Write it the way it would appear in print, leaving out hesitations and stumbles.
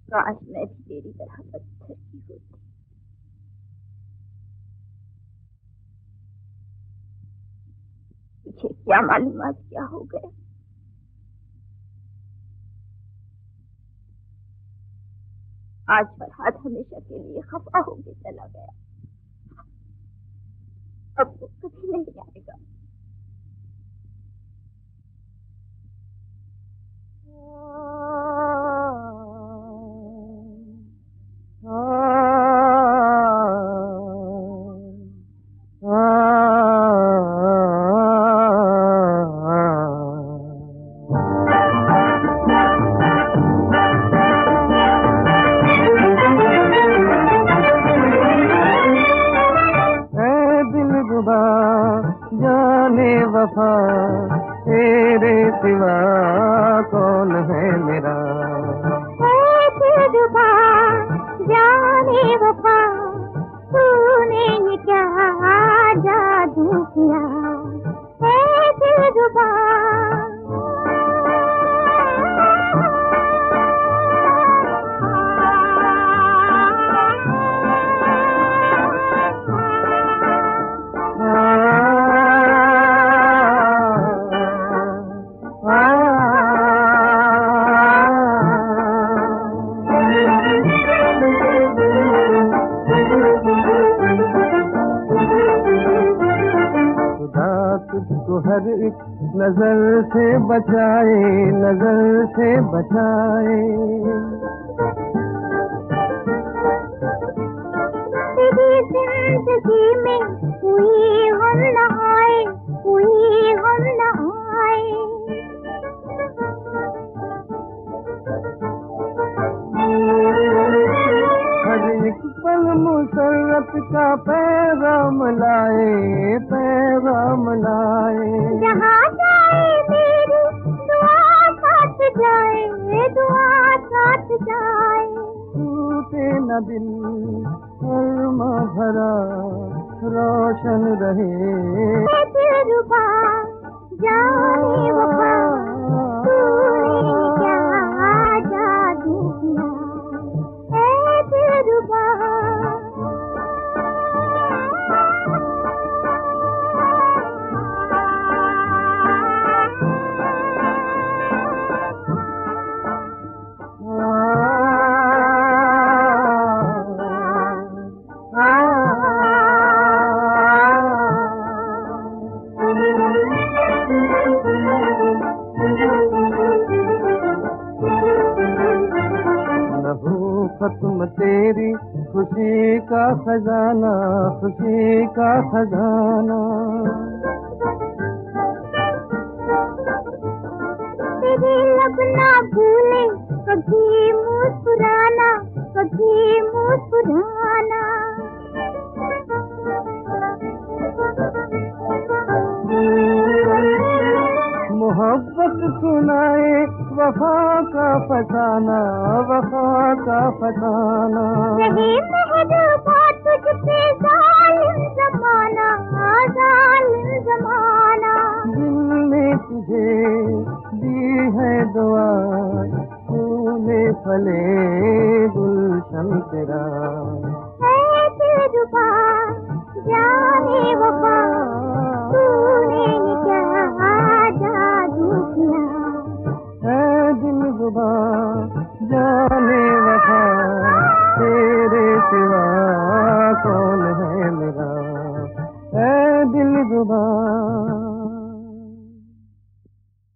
काश मैं भी तेरी तरह पत्थर की होती। तुझे क्या मालूम आज क्या हो गया। आज फरहाद हमेशा के लिए खफा होके चला गया। अब वो कभी नहीं आएगा। जाने वफा तेरे सिवा कौन है मेरा। दिलरुबा जाने वफा तूने ये क्या जादू किया। दिलरुबा तुझको हर एक नजर से बचाए, नजर से बचाए। तेरी जिंदगी में कोई गम न आए, कोई गम न आए। हर एक पल मुसर्रत का पैगाम लाए, पैगाम लाए। जहाँ जाए मेरी दुआ साथ जाए, दुआ साथ जाए। टूटे न दिल अरमा भरा रोशन रहे। दिलरुबा जाने वफा तूने क्या जादू किया। दिलरुबा खत्म तेरी खुशी का खजाना, खुशी का खजाना। तेरे लब ना भूले कभी मुस्कुराना, कभी मुस्कुराना। मोहब्बत सुनाए वफा का फसाना, वफा का फसाना। रहे महबूबा तुझ पे जालिम जमाना, जालिम जमाना। दिल ने तुझे दी है दुआ, फूले फले गुलशन तेरा। दिलरुबा